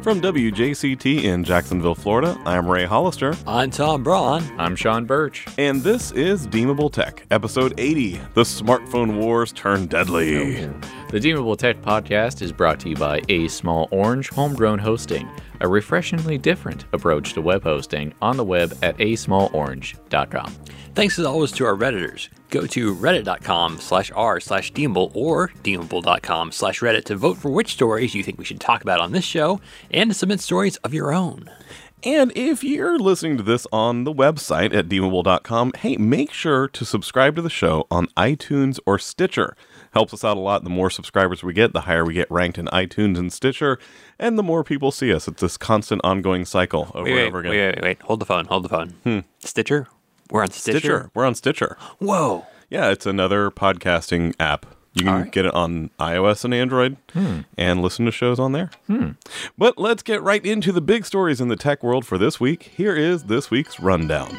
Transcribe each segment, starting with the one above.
From WJCT in Jacksonville, Florida, I'm Ray Hollister. I'm Tom Braun. I'm Sean Birch. And this is Deemable Tech, Episode 80, The Smartphone Wars Turn Deadly. The Deemable Tech podcast is brought to you by A Small Orange Homegrown Hosting, a refreshingly different approach to web hosting on the web at asmallorange.com. Thanks as always to our Redditors. Go to reddit.com/r/deemable or deemable.com/reddit to vote for which stories you think we should talk about on this show and to submit stories of your own. And if you're listening to this on the website at deemable.com, hey, make sure to subscribe to the show on iTunes or Stitcher. Helps us out a lot. The more subscribers we get, the higher we get ranked in iTunes and Stitcher, and the more people see us. It's this constant ongoing cycle over and over again. Wait. Hold the phone. Stitcher? We're on Stitcher? We're on Stitcher. Whoa. Yeah, it's another podcasting app. You can get it on iOS and Android and listen to shows on there. But let's get right into the big stories in the tech world for this week. Here is this week's rundown.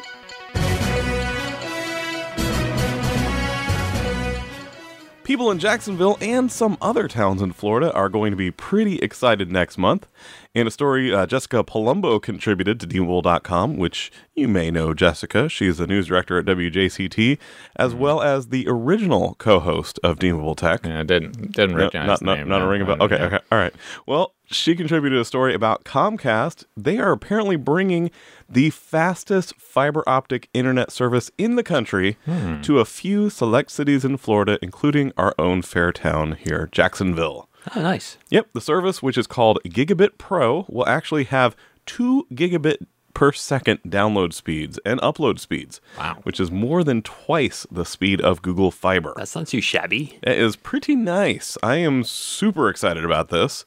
People in Jacksonville and some other towns in Florida are going to be pretty excited next month. In a story Jessica Palumbo contributed to Deemable.com, which you may know Jessica. She's the news director at WJCT, as well as the original co-host of Deemable Tech. Yeah, I didn't recognize the name. Not a ring about. Okay, all right. Well, she contributed a story about Comcast. They are apparently bringing the fastest fiber optic internet service in the country to a few select cities in Florida, including our own fair town here, Jacksonville. Oh, nice. Yep, the service, which is called Gigabit Pro, will actually have 2 gigabit per second download speeds and upload speeds. Wow. Which is more than twice the speed of Google Fiber. That's not too shabby. It is pretty nice. I am super excited about this.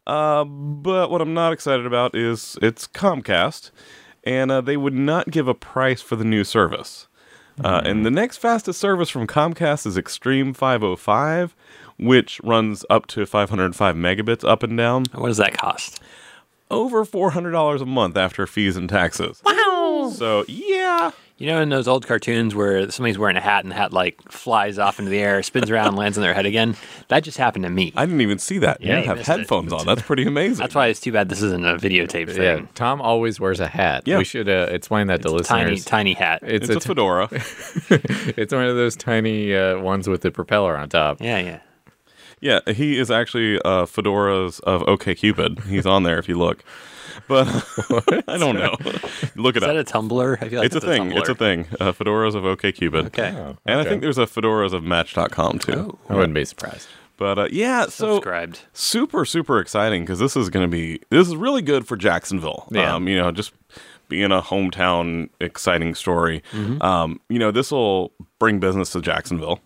But what I'm not excited about is it's Comcast, and they would not give a price for the new service. And the next fastest service from Comcast is Extreme 505, which runs up to 505 megabits up and down. What does that cost? Over $400 a month after fees and taxes. Wow! So, yeah. You know in those old cartoons where somebody's wearing a hat and the hat like flies off into the air, spins around and lands on their head again? That just happened to me. I didn't even see that. Yeah, you have headphones on. That's pretty amazing. That's why it's too bad this isn't a videotape thing. Yeah, Tom always wears a hat. Yeah. We should explain that to listeners. Tiny hat. It's a fedora. It's one of those tiny ones with the propeller on top. Yeah. Yeah, he is actually fedoras of OkCupid. He's on there if you look. But I don't know. Look it up. Is that a Tumblr? I feel like It's a thing. Tumblr. It's a thing. Fedoras of OkCupid. Okay. And I think there's a fedoras of Match.com too. I wouldn't be surprised. But yeah, so Subscribed. super exciting because this is really good for Jacksonville. Yeah. Just being a hometown exciting story. This will bring business to Jacksonville.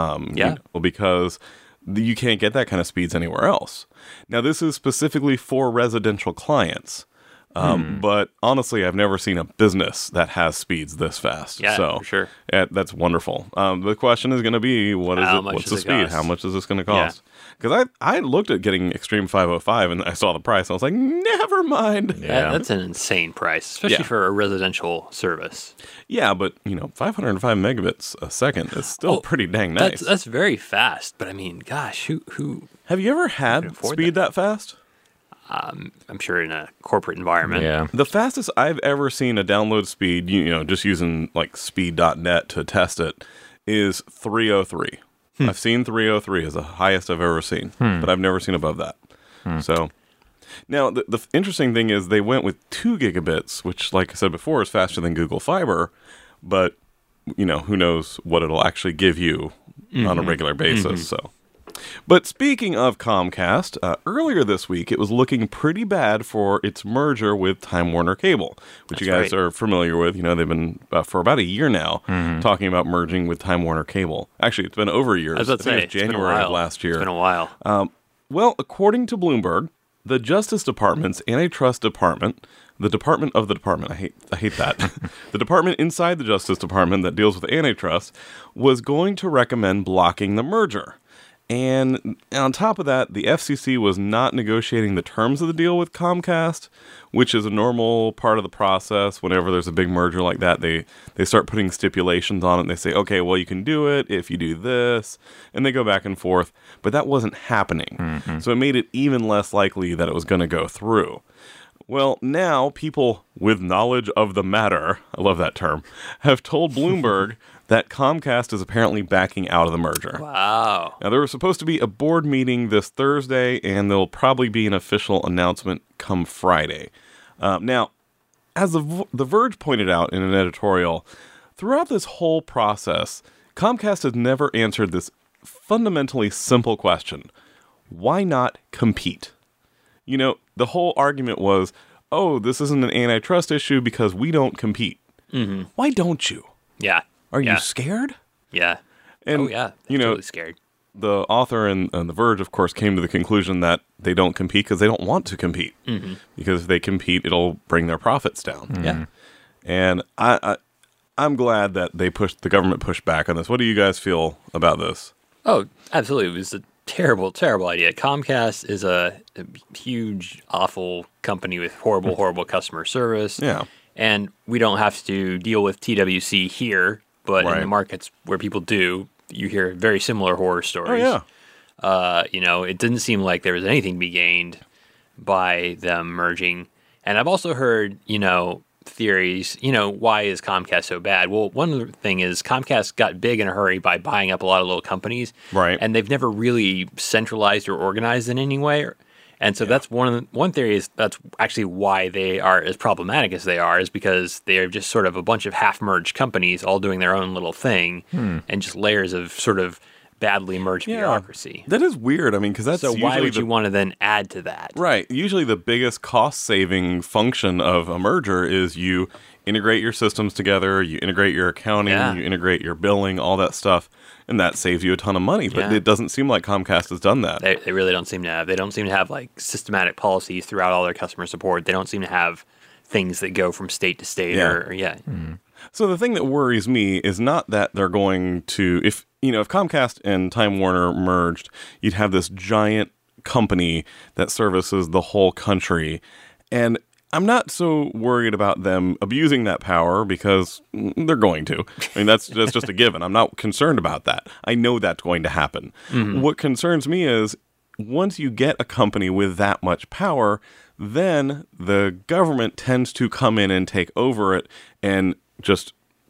Because you can't get that kind of speeds anywhere else. Now, this is specifically for residential clients. But honestly, I've never seen a business that has speeds this fast. Yeah, so for sure. That's wonderful. The question is going to be, what's the speed? Cost? How much is this going to cost? Because I looked at getting Extreme 505 and I saw the price. And I was like, never mind. Yeah. That's an insane price, especially for a residential service. Yeah, but 505 megabits a second is still pretty dang nice. That's very fast. But I mean, gosh, who? Have you ever had afford speed that fast? I'm sure in a corporate environment. Yeah. The fastest I've ever seen a download speed, just using like speed.net to test it, is 303. I've seen 303 as the highest I've ever seen, but I've never seen above that. So now the interesting thing is they went with 2 gigabits, which, like I said before, is faster than Google Fiber, but who knows what it'll actually give you on a regular basis. So. But speaking of Comcast, earlier this week, it was looking pretty bad for its merger with Time Warner Cable, which you guys are familiar with. They've been for about a year now talking about merging with Time Warner Cable. Actually, it's been over a year. I was about to say, it's January of last year. It's been a while. Well, according to Bloomberg, the Justice Department's Antitrust Department, the Department of the Department, I hate that, the department inside the Justice Department that deals with antitrust, was going to recommend blocking the merger. And on top of that, the FCC was not negotiating the terms of the deal with Comcast, which is a normal part of the process. Whenever there's a big merger like that, they start putting stipulations on it. And they say, okay, well, you can do it if you do this. And they go back and forth. But that wasn't happening. So it made it even less likely that it was going to go through. Well, now people with knowledge of the matter, I love that term, have told Bloomberg that Comcast is apparently backing out of the merger. Wow. Now, there was supposed to be a board meeting this Thursday, and there'll probably be an official announcement come Friday. Now, as The Verge pointed out in an editorial, throughout this whole process, Comcast has never answered this fundamentally simple question. Why not compete? You know, the whole argument was, oh, this isn't an antitrust issue because we don't compete. Why don't you? Yeah. Are you scared? Yeah. And, you know, totally scared. The author and The Verge, of course, came to the conclusion that they don't compete because they don't want to compete. Because if they compete, it'll bring their profits down. Yeah. And I'm glad that the government pushed back on this. What do you guys feel about this? Oh, absolutely. It was a terrible, terrible idea. Comcast is a huge, awful company with horrible customer service. Yeah. And we don't have to deal with TWC here, but in Right. the markets where people do, you hear very similar horror stories. Oh, yeah. You know, it didn't seem like there was anything to be gained by them merging. And I've also heard, you know, theories, you know, why is Comcast so bad? Well, one thing is Comcast got big in a hurry by buying up a lot of little companies. Right. And they've never really centralized or organized in any way. And so that's one theory is that's actually why they are as problematic as they are, is because they are just sort of a bunch of half-merged companies all doing their own little thing and just layers of sort of badly merged bureaucracy. That is weird. I mean, because that's So why usually would you want to then add to that? Right. Usually the biggest cost-saving function of a merger is you integrate your systems together, you integrate your accounting, you integrate your billing, all that stuff, and that saves you a ton of money. But it doesn't seem like Comcast has done that. They really don't seem to have. They don't seem to have like systematic policies throughout all their customer support. They don't seem to have things that go from state to state So the thing that worries me is not that they're going to, if Comcast and Time Warner merged, you'd have this giant company that services the whole country. And I'm not so worried about them abusing that power because they're going to. I mean, that's just a given. I'm not concerned about that. I know that's going to happen. What concerns me is once you get a company with that much power, then the government tends to come in and take over it and just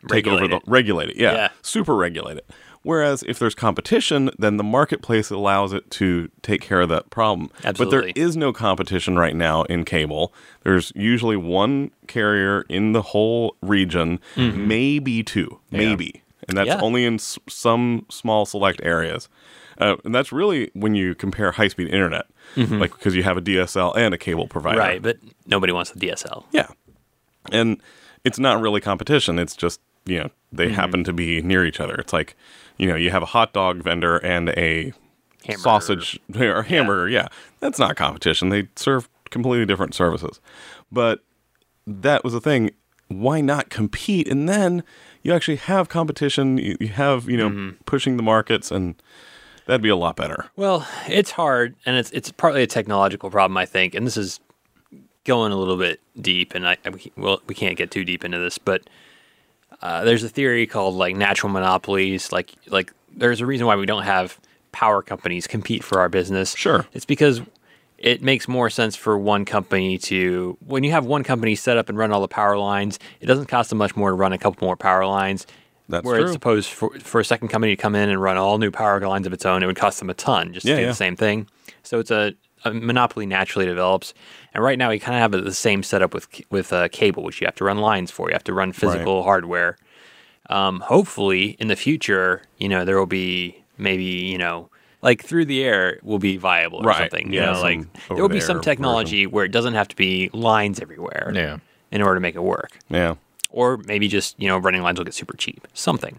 regulate it. Super regulate it. Whereas if there's competition, then the marketplace allows it to take care of that problem. Absolutely. But there is no competition right now in cable. There's usually one carrier in the whole region, maybe two, maybe. And that's only in some small select areas. And that's really when you compare high-speed internet, like because you have a DSL and a cable provider. Right, but nobody wants the DSL. Yeah. And it's not really competition. It's just, they happen to be near each other. It's like, you have a hot dog vendor and a sausage or hamburger. Yeah. That's not competition. They serve completely different services. But that was the thing. Why not compete? And then you actually have competition. You have, pushing the markets, and that'd be a lot better. Well, it's hard, and it's partly a technological problem, I think. And this is going a little bit deep, and we can't get too deep into this, but there's a theory called like natural monopolies. Like there's a reason why we don't have power companies compete for our business. Sure. It's because it makes more sense for one company when you have one company set up and run all the power lines, it doesn't cost them much more to run a couple more power lines. That's where true. it's supposed for a second company to come in and run all new power lines of its own, it would cost them a ton just to do the same thing. So it's a monopoly naturally develops. And right now we kind of have the same setup with cable, which you have to run lines for. You have to run physical hardware. Hopefully in the future, there will be maybe, like through the air will be viable or something. Like there will be some technology where it doesn't have to be lines everywhere in order to make it work. Yeah. Or maybe just, running lines will get super cheap. Something.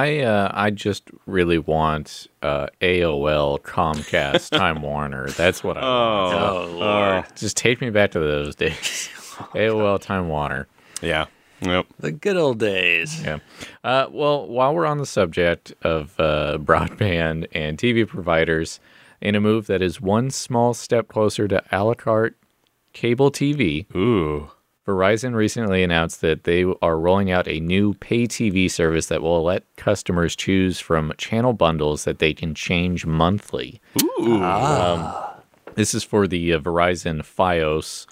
I just really want AOL, Comcast, Time Warner. That's what I want. Oh, Lord. Just take me back to those days. AOL, Time Warner. Yeah. Yep. The good old days. Yeah. Well, while we're on the subject of broadband and TV providers, in a move that is one small step closer to a la carte cable TV, Ooh. Verizon recently announced that they are rolling out a new pay TV service that will let customers choose from channel bundles that they can change monthly. Ooh. This is for the Verizon Fios,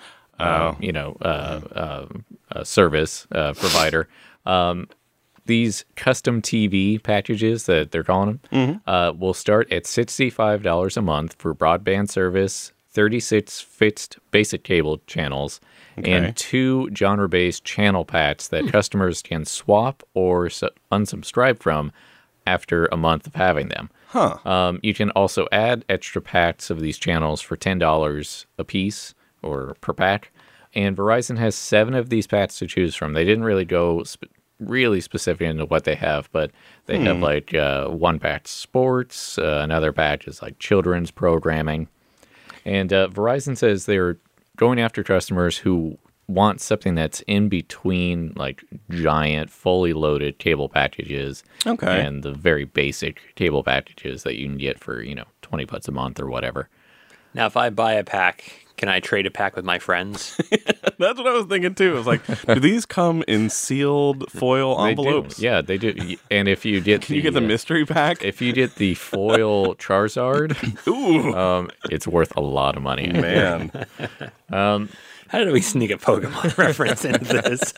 service provider. These custom TV packages that they're calling them will start at $65 a month for broadband service, 36 fixed basic cable channels, and 2 genre-based channel packs that customers can swap or unsubscribe from after a month of having them. You can also add extra packs of these channels for $10 a piece or per pack. And Verizon has 7 of these packs to choose from. They didn't really go really specific into what they have, but they have like one pack sports, another pack is like children's programming. And Verizon says they're going after customers who want something that's in between like giant, fully loaded cable packages and the very basic cable packages that you can get for, $20 a month or whatever. Now, if I buy a pack, can I trade a pack with my friends? That's what I was thinking too. I was like, do these come in sealed foil envelopes? They do. Yeah, they do. And if you get you get the mystery pack? If you get the foil Charizard, it's worth a lot of money. Man. How did we sneak a Pokemon reference into this?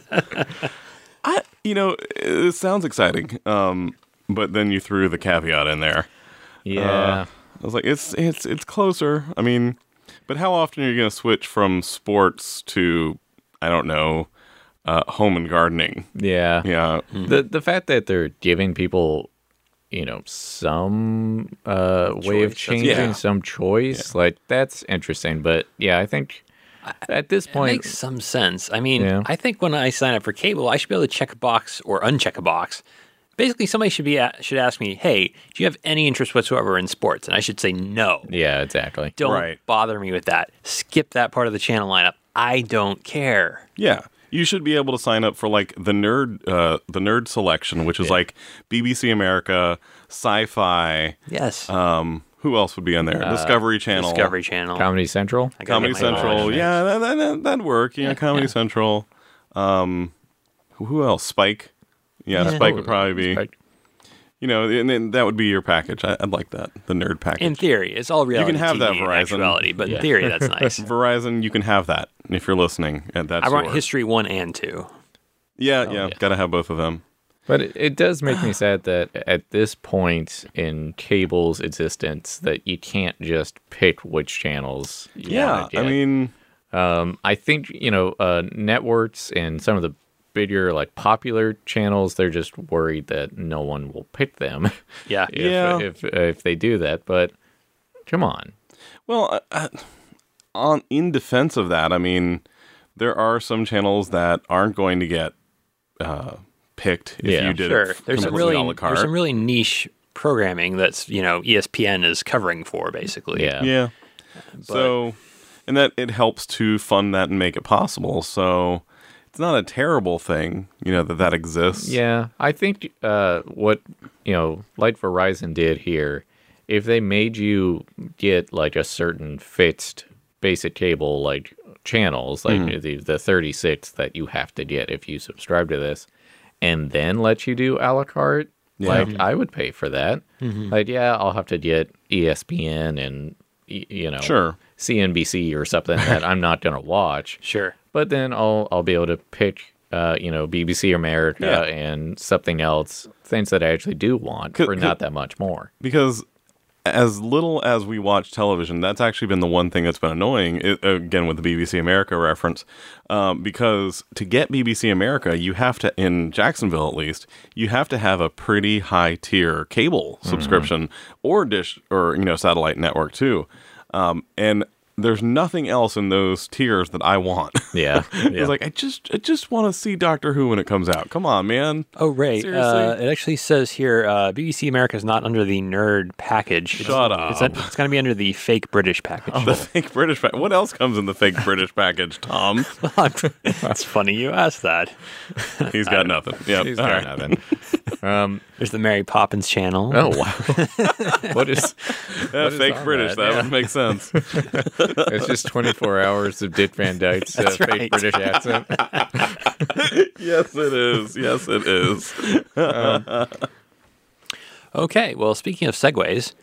It sounds exciting. But then you threw the caveat in there. Yeah. I was like, it's closer. I mean, but how often are you going to switch from sports to, I don't know, home and gardening? Yeah. Yeah. The fact that they're giving people, some way of changing, some choice, like that's interesting. But yeah, I think at this point, it makes some sense. I mean, I think when I sign up for cable, I should be able to check a box or uncheck a box. Basically, somebody should ask me, hey, do you have any interest whatsoever in sports? And I should say no. Yeah, exactly. Don't bother me with that. Skip that part of the channel lineup. I don't care. Yeah. You should be able to sign up for like the nerd selection, which is like BBC America, Sci-Fi. Yes. Who else would be on there? Discovery Channel. Comedy Central. Comedy Central. Yeah, that'd work. Yeah, Comedy Central. Who else? Spike. Yeah, Spike would probably be. Spike. And that would be your package. I'd like that, the nerd package. In theory, it's all reality. You can have TV that, Verizon. Actuality, but in theory, that's nice. Verizon, you can have that if you're listening. And that's I want History 1 and 2. Yeah. Got to have both of them. But it does make me sad that at this point in cable's existence, that you can't just pick which channels you want to get. I mean, I think networks and some of the bigger, like popular channels, they're just worried that no one will pick them. Yeah, if they do that. But come on. Well, in defense of that, I mean, there are some channels that aren't going to get picked if you did it. There's some really niche programming that's ESPN is covering for basically. Yeah. So, and that it helps to fund that and make it possible. So. It's not a terrible thing, that exists. Yeah, I think what, like Verizon did here, if they made you get like a certain fixed basic cable like channels, like the 36 that you have to get if you subscribe to this, and then let you do a la carte, like I would pay for that. Like, I'll have to get ESPN and, CNBC or something that I'm not going to watch. Sure. But then I'll be able to pick, BBC America and something else, things that I actually do want for not that much more. Because as little as we watch television, that's actually been the one thing that's been annoying, again, with the BBC America reference, because to get BBC America, you have to, in Jacksonville at least, you have to have a pretty high tier cable subscription or dish or, satellite network too. And there's nothing else in those tiers that I want. Yeah. It's like I just want to see Doctor Who when it comes out. Come on, man. Oh, right. Seriously? It actually says here BBC America is not under the nerd package. Shut up. It's going to be under the fake British package. The fake British package. What else comes in the fake British package, Tom? It's funny you asked that. He's got nothing. Yep. He's All got right. nothing. There's the Mary Poppins channel. Oh, wow. What is Fake on British. That would make sense. It's just 24 hours of Dick Van Dyke's fake right. British accent. Yes, it is. Yes, it is. Okay, well, speaking of segues,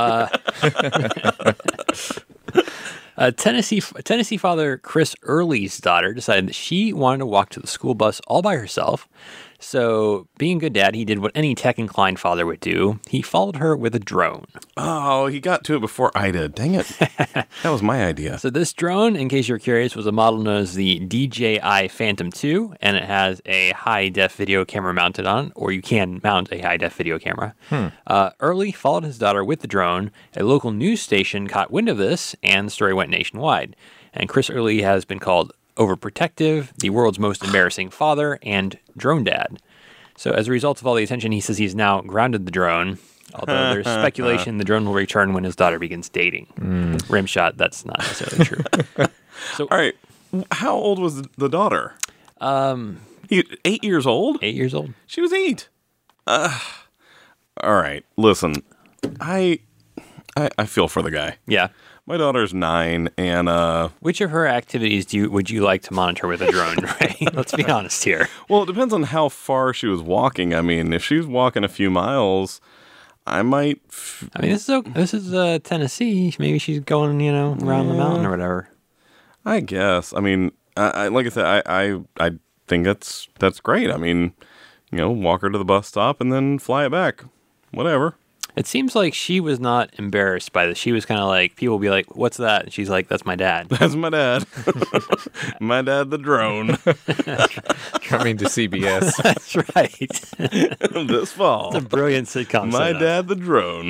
Tennessee father Chris Early's daughter decided that she wanted to walk to the school bus all by herself. So, being a good dad, he did what any tech-inclined father would do. He followed her with a drone. Oh, he got to it before I did. Dang it. That was my idea. So this drone, in case you're curious, was a model known as the DJI Phantom 2, and it has a high-def video camera mounted on it, or you can mount a high-def video camera. Early followed his daughter with the drone. A local news station caught wind of this, and the story went nationwide. And Chris Early has been called overprotective, the world's most embarrassing father, and drone dad. So as a result of all the attention, he says he's now grounded the drone, although there's speculation the drone will return when his daughter begins dating. Rimshot, that's not necessarily true. So, All right. How old was the daughter? 8 years old? 8 years old. She was 8. All right. Listen, I feel for the guy. Yeah. My daughter's 9, and Which of her activities would you like to monitor with a drone, Ray? Let's be honest here. well, it depends on how far she was walking. I mean, if she was walking a few miles, I might. I mean, this is Tennessee. Maybe she's going, around the mountain or whatever. I guess. I mean, I like I said, I think that's great. I mean, walk her to the bus stop and then fly it back. Whatever. It seems like she was not embarrassed by this. She was kind of like, people will be like, what's that? And she's like, that's my dad. That's my dad. My dad, the drone. Coming to CBS. That's right. This fall. It's a brilliant sitcom. My setup. dad, the drone.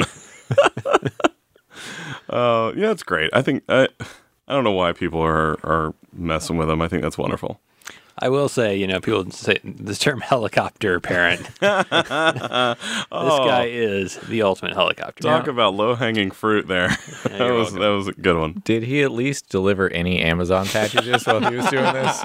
Yeah, it's great. I think I don't know why people are messing with him. I think that's wonderful. I will say, people say the term helicopter parent. This guy is the ultimate helicopter. Talk about low-hanging fruit there. That was a good one. Did he at least deliver any Amazon packages while he was doing this?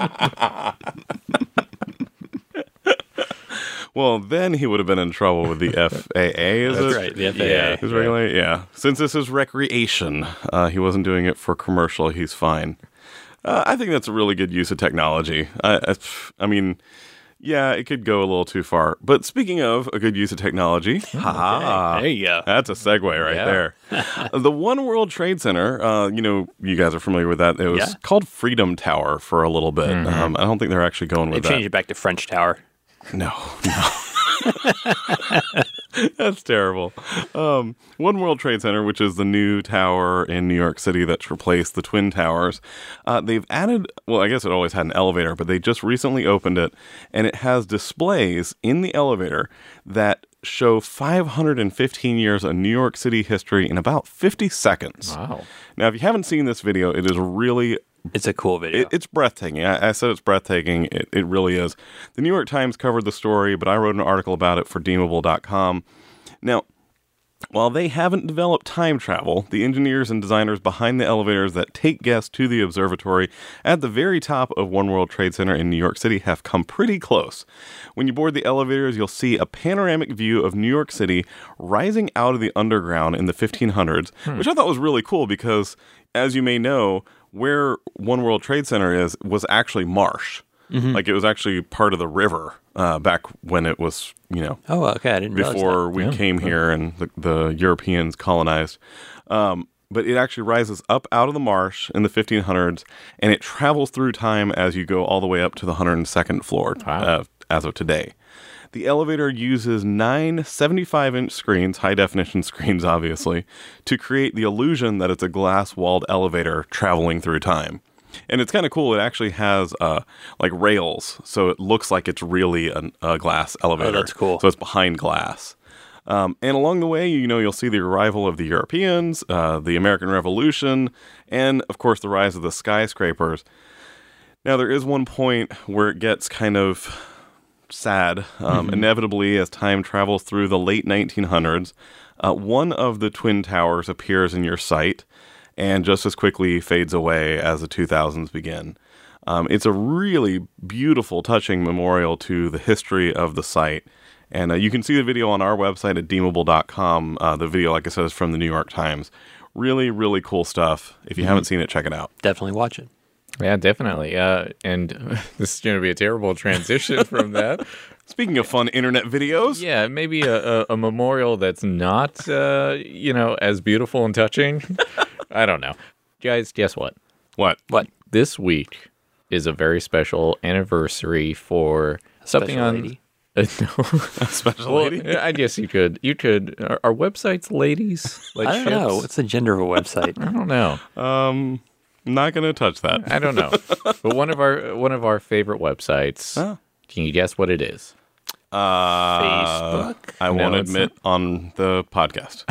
Well, then he would have been in trouble with the FAA, is That's it? right, the FAA. Yeah. His regulate, yeah. Since this is recreation, he wasn't doing it for commercial. He's fine. I think that's a really good use of technology. I mean, yeah, it could go a little too far. But speaking of a good use of technology, There you go. that's a segue right there. The One World Trade Center, you guys are familiar with that. It was called Freedom Tower for a little bit. I don't think they're actually going with They've changed it back to French Tower. No. That's terrible. One World Trade Center, which is the new tower in New York City that's replaced the Twin Towers, they've added, well, I guess it always had an elevator, but they just recently opened it, and it has displays in the elevator that show 515 years of New York City history in about 50 seconds. Wow. Now, if you haven't seen this video, it is really... It's a cool video. It's breathtaking. I said it's breathtaking. It really is. The New York Times covered the story, but I wrote an article about it for Deemable.com. Now, while they haven't developed time travel, the engineers and designers behind the elevators that take guests to the observatory at the very top of One World Trade Center in New York City have come pretty close. When you board the elevators, you'll see a panoramic view of New York City rising out of the underground in the 1500s, which I thought was really cool because, as you may know, where One World Trade Center was actually marsh. Like it was actually part of the river back when it was, Oh, okay. I didn't realize before that. we came here and the Europeans colonized. But it actually rises up out of the marsh in the 1500s, and it travels through time as you go all the way up to the 102nd floor as of today. The elevator uses 9 75-inch screens, high-definition screens, obviously, to create the illusion that it's a glass-walled elevator traveling through time. And it's kind of cool. It actually has like rails, so it looks like it's really a glass elevator. Oh, that's cool. So it's behind glass. And along the way, you'll see the arrival of the Europeans, the American Revolution, and, of course, the rise of the skyscrapers. Now, there is one point where it gets kind of sad. Inevitably, as time travels through the late 1900s, one of the Twin Towers appears in your sight and just as quickly fades away as the 2000s begin. It's a really beautiful, touching memorial to the history of the site. And you can see the video on our website at deemable.com. The video, like I said, is from the New York Times. Really, really cool stuff. If you haven't seen it, check it out. Definitely watch it. Yeah, definitely. And this is going to be a terrible transition from that. Speaking of fun internet videos. Yeah, maybe a memorial that's not, as beautiful and touching. I don't know. Guys, guess what? What? This week is a very special anniversary for something Special on... lady? No. A special lady? I guess you could. Are websites ladies? Like I don't know. ships? What's the gender of a website? I don't know. Not going to touch that. I don't know. But one of our favorite websites. Oh. Can you guess what it is? Facebook? I won't it's admit on the podcast.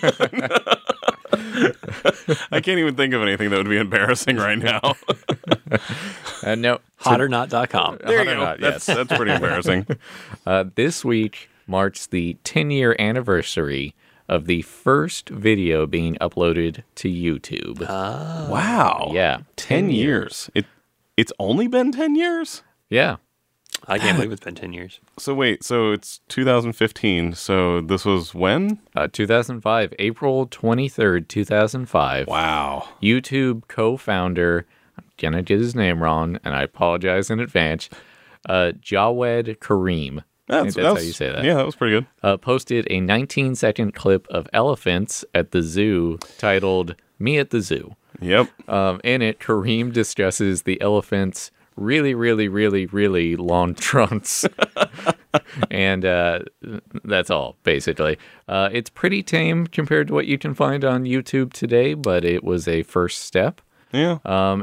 I can't even think of anything that would be embarrassing right now. No. Hotornot.com. There you Or go. not, yes. That's pretty embarrassing. This week marks the 10-year anniversary of the first video being uploaded to YouTube. Wow. Yeah. 10 years. It's only been 10 years? Yeah. I can't believe it's been 10 years. So wait, so it's 2015. So this was when? 2005, April 23rd, 2005. Wow. YouTube co-founder, I'm going to get his name wrong, and I apologize in advance, Jawed Karim. I think that's how you say that. Yeah, that was pretty good. Posted a 19-second clip of elephants at the zoo titled Me at the Zoo. Yep. In it, Kareem discusses the elephants' really, really, really, really long trunks. And that's all, basically. It's pretty tame compared to what you can find on YouTube today, but it was a first step. Yeah.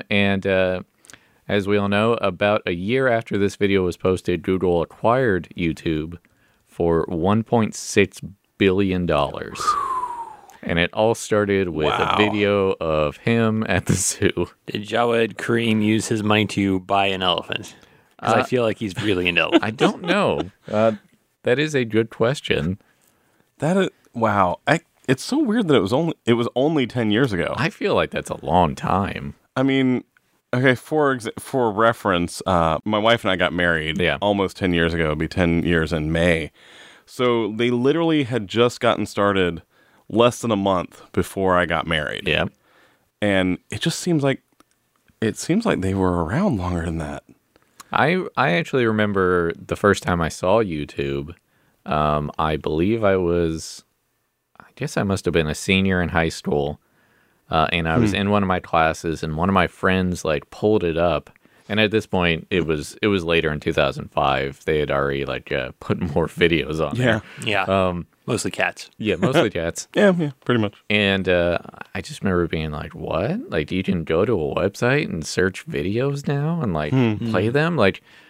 As we all know, about a year after this video was posted, Google acquired YouTube for $1.6 billion. And it all started with a video of him at the zoo. Did Jawed Karim use his money to buy an elephant? Because I feel like he's really into elephants. I don't know. That is a good question. Wow. It's so weird that it was only 10 years ago. I feel like that's a long time. I mean, okay, for reference, my wife and I got married almost 10 years ago. It'll be 10 years in May. So they literally had just gotten started less than a month before I got married. Yeah. And it just seems like they were around longer than that. I actually remember the first time I saw YouTube. I believe I guess I must have been a senior in high school. And I was in one of my classes, and one of my friends pulled it up. And at this point, it was later in 2005. They had already put more videos on there. Yeah. Mostly cats. Yeah, mostly cats. Yeah, pretty much. And I just remember being like, what? You can go to a website and search videos now and play them?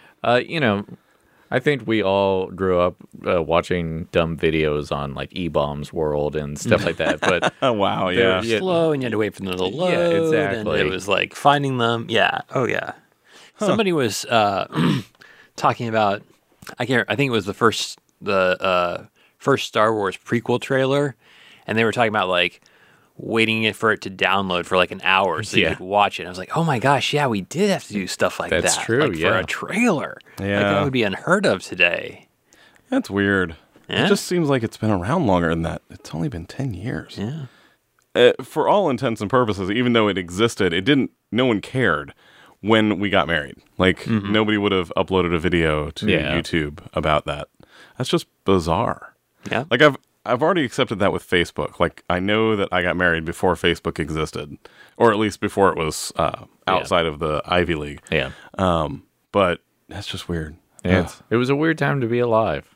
I think we all grew up watching dumb videos on E-Bombs World and stuff like that. But oh, wow, yeah. Slow, and you had to wait for them to load. Yeah, exactly. And it was finding them. Yeah. Oh, yeah. Huh. Somebody was talking about, I think it was the first Star Wars prequel trailer, and they were talking about waiting for it to download for an hour so you could watch it. I was like, oh my gosh, yeah, we did have to do stuff like that. That's true, for a trailer. Yeah. That would be unheard of today. That's weird. Yeah? It just seems like it's been around longer than that. It's only been 10 years. Yeah. For all intents and purposes, even though it existed, no one cared when we got married. Nobody would have uploaded a video to YouTube about that. That's just bizarre. Yeah. I've already accepted that with Facebook. I know that I got married before Facebook existed, or at least before it was outside of the Ivy League. Yeah. But that's just weird. Yeah. It was a weird time to be alive.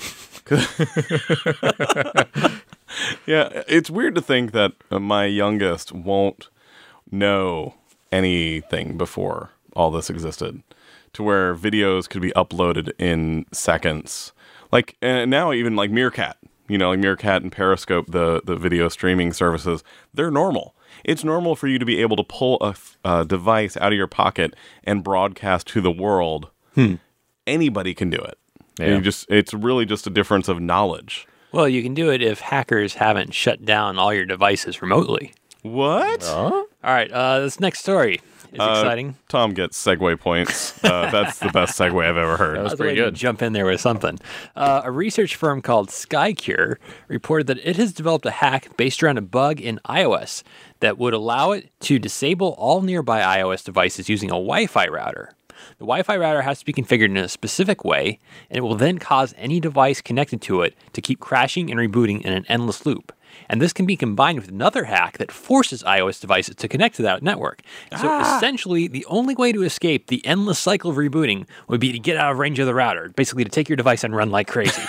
Yeah, it's weird to think that my youngest won't know anything before all this existed, to where videos could be uploaded in seconds. And now even Meerkat, like Meerkat and Periscope, the video streaming services, they're normal. It's normal for you to be able to pull a device out of your pocket and broadcast to the world. Anybody can do it. Yeah. It's really just a difference of knowledge. Well, you can do it if hackers haven't shut down all your devices remotely. What? All right, this next story is exciting. Tom gets segue points. That's the best segue I've ever heard. That was I was pretty waiting to good. jump in there with something. A research firm called SkyCure reported that it has developed a hack based around a bug in iOS that would allow it to disable all nearby iOS devices using a Wi-Fi router. The Wi-Fi router has to be configured in a specific way, and it will then cause any device connected to it to keep crashing and rebooting in an endless loop. And this can be combined with another hack that forces iOS devices to connect to that network. So essentially, the only way to escape the endless cycle of rebooting would be to get out of range of the router, basically to take your device and run like crazy.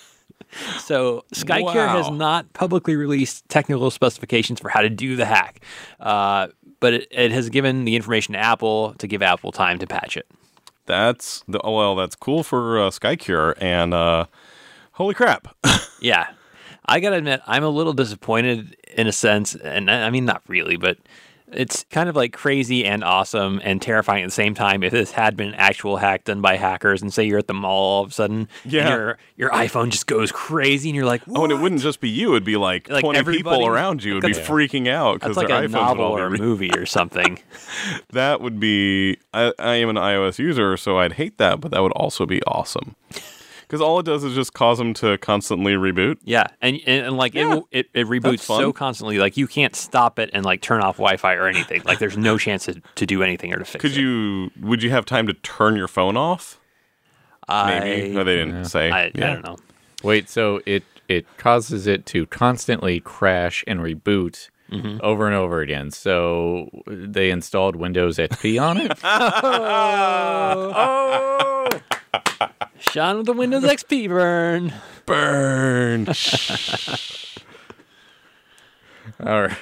So SkyCure has not publicly released technical specifications for how to do the hack, but it has given the information to Apple to give Apple time to patch it. That's cool for SkyCure, and holy crap. Yeah. I got to admit, I'm a little disappointed in a sense, and I mean, not really, but it's kind of like crazy and awesome and terrifying at the same time if this had been an actual hack done by hackers and say you're at the mall all of a sudden and your iPhone just goes crazy and you're like, what? Oh, and it wouldn't just be you. It'd be like 20 people around you would be freaking out because That's their like a iPhones novel would or all a be movie or something. That would be... I am an iOS user, so I'd hate that, but that would also be awesome. Because all it does is just cause them to constantly reboot. Yeah, and like it reboots so constantly, like you can't stop it and like turn off Wi-Fi or anything. Like there's no chance to do anything or to fix it. Would you have time to turn your phone off? Maybe. No, they didn't say. I don't know. Wait, so it causes it to constantly crash and reboot over and over again. So they installed Windows XP on it? Oh! Sean with the Windows XP burn. Burn. All right.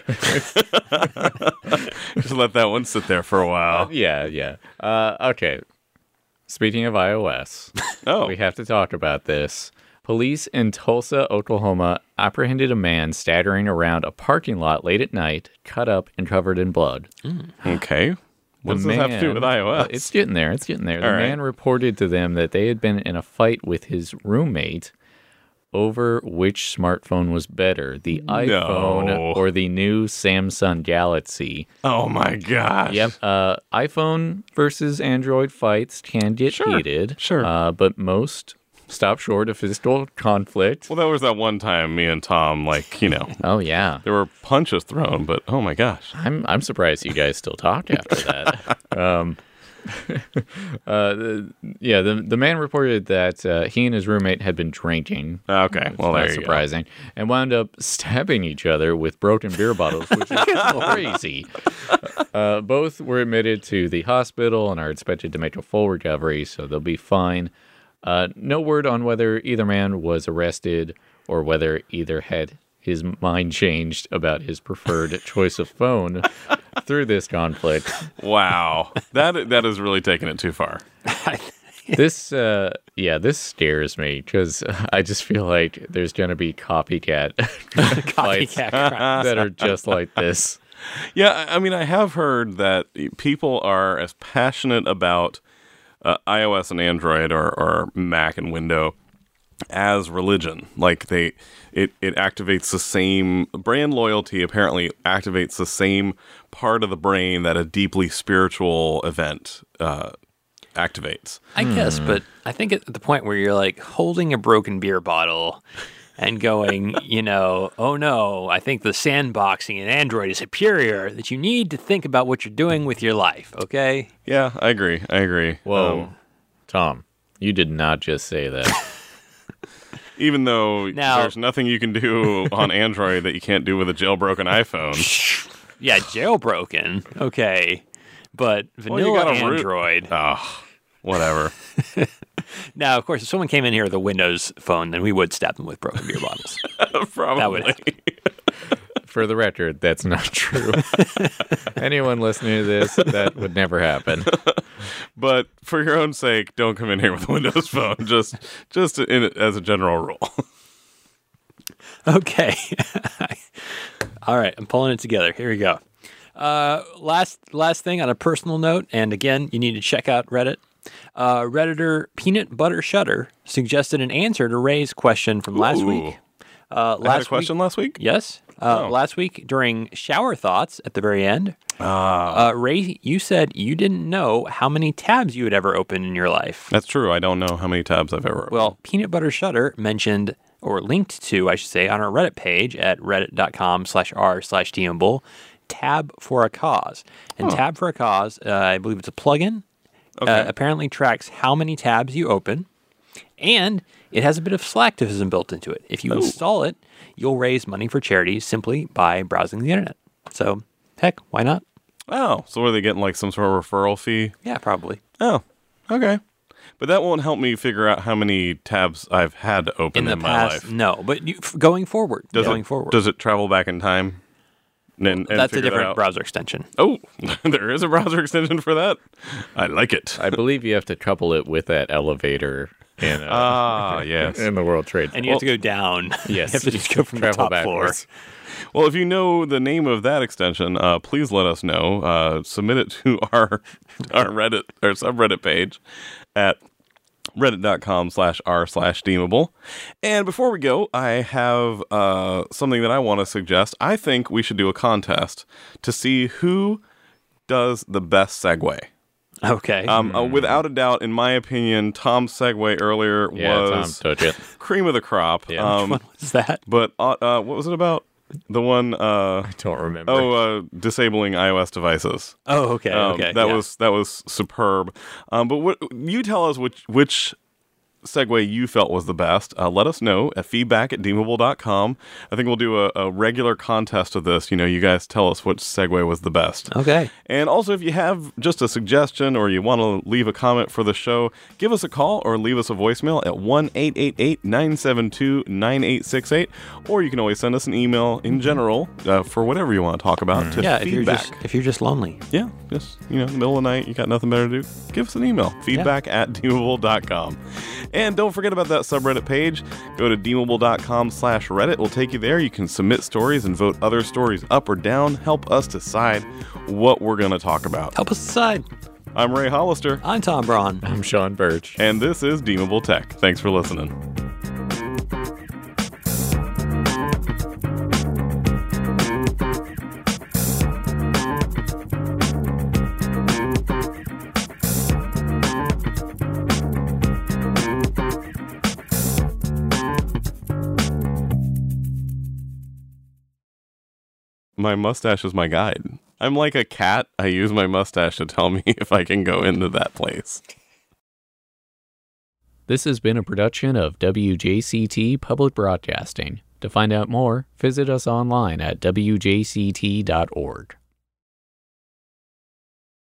Just let that one sit there for a while. Yeah. Okay. Speaking of iOS, we have to talk about this. Police in Tulsa, Oklahoma, apprehended a man staggering around a parking lot late at night, cut up and covered in blood. Okay. What does this have to do with iOS? It's getting there. The right. man reported to them that they had been in a fight with his roommate over which smartphone was better, the iPhone or the new Samsung Galaxy. Oh my gosh. Yep. iPhone versus Android fights can get heated. Sure. But most stop short of physical conflict. Well, that was that one time me and Tom, Oh yeah. there were punches thrown, but oh my gosh. I'm surprised you guys still talk after that. The man reported that he and his roommate had been drinking. Okay, well, That's there you surprising, and wound up stabbing each other with broken beer bottles, which is crazy. Both were admitted to the hospital and are expected to make a full recovery, so they'll be fine. No word on whether either man was arrested or whether either had his mind changed about his preferred choice of phone through this conflict. Wow. That is really taking it too far. This scares me because I just feel like there's going to be copycat fights that are just like this. Yeah, I mean, I have heard that people are as passionate about iOS and Android or Mac and Windows as religion. Like it activates the same brand loyalty. Apparently, activates the same part of the brain that a deeply spiritual event activates. I guess, but I think at the point where you're like holding a broken beer bottle and going, oh no, I think the sandboxing in Android is superior, that you need to think about what you're doing with your life, okay? Yeah, I agree. Whoa, Tom, you did not just say that. Even though there's nothing you can do on Android that you can't do with a jailbroken iPhone. Yeah, jailbroken, okay. But vanilla Android. Oh, whatever. Now, of course, if someone came in here with a Windows phone, then we would stab them with broken beer bottles. Probably. That would happen. For the record, that's not true. Anyone listening to this, that would never happen. But for your own sake, don't come in here with a Windows phone, just as a general rule. Okay. All right, I'm pulling it together. Here we go. Last thing on a personal note, and again, you need to check out Reddit. Redditor Peanut Butter Shutter suggested an answer to Ray's question from last week. I had a question last week? Yes. Last week during Shower Thoughts at the very end, Ray, you said you didn't know how many tabs you had ever opened in your life. That's true. I don't know how many tabs I've ever opened. Well, Peanut Butter Shutter mentioned, or linked to, I should say, on our Reddit page at reddit.com/r/DMbull, Tab for a Cause. And Tab for a Cause, I believe it's a plugin, apparently tracks how many tabs you open, and it has a bit of Slacktivism built into it. If you install it, you'll raise money for charities simply by browsing the internet. So, heck, why not? Oh, so are they getting like some sort of referral fee? Yeah, probably. Oh, okay. But that won't help me figure out how many tabs I've had to open in my life. No, but going forward. Does it travel back in time? And that's a different browser extension. Oh, there is a browser extension for that? I like it. I believe you have to couple it with that elevator in, yes. in the World Trade Center. And you have to go down. Yes. You have to just go from the top backwards. floor. Well, if you know the name of that extension, please let us know. Submit it to our Reddit or subreddit page at reddit.com/r/Deemable. And before we go, I have something that I want to suggest. I think we should do a contest to see who does the best segue. Okay. Without a doubt, in my opinion, Tom's segue earlier was Tom, touch it. cream of the crop. Yeah. What was that? But what was it about? The one, I don't remember. disabling iOS devices. Oh, okay. Okay. That was superb. But what you tell us which segue you felt was the best. Let us know at feedback@deemable.com. I think we'll do a regular contest of this. You guys tell us which segue was the best. Okay. And also, if you have just a suggestion or you want to leave a comment for the show, give us a call or leave us a voicemail at 1-888-972-9868. Or you can always send us an email in general for whatever you want to talk about to feedback. If you're just lonely. Yeah, just, in the middle of the night, you got nothing better to do, give us an email. Feedback@deemable.com. And don't forget about that subreddit page. Go to deemable.com/Reddit. It will take you there. You can submit stories and vote other stories up or down. Help us decide what we're going to talk about. Help us decide. I'm Ray Hollister. I'm Tom Braun. I'm Sean Birch. And this is Deemable Tech. Thanks for listening. My mustache is my guide. I'm like a cat. I use my mustache to tell me if I can go into that place. This has been a production of WJCT Public Broadcasting. To find out more, visit us online at wjct.org.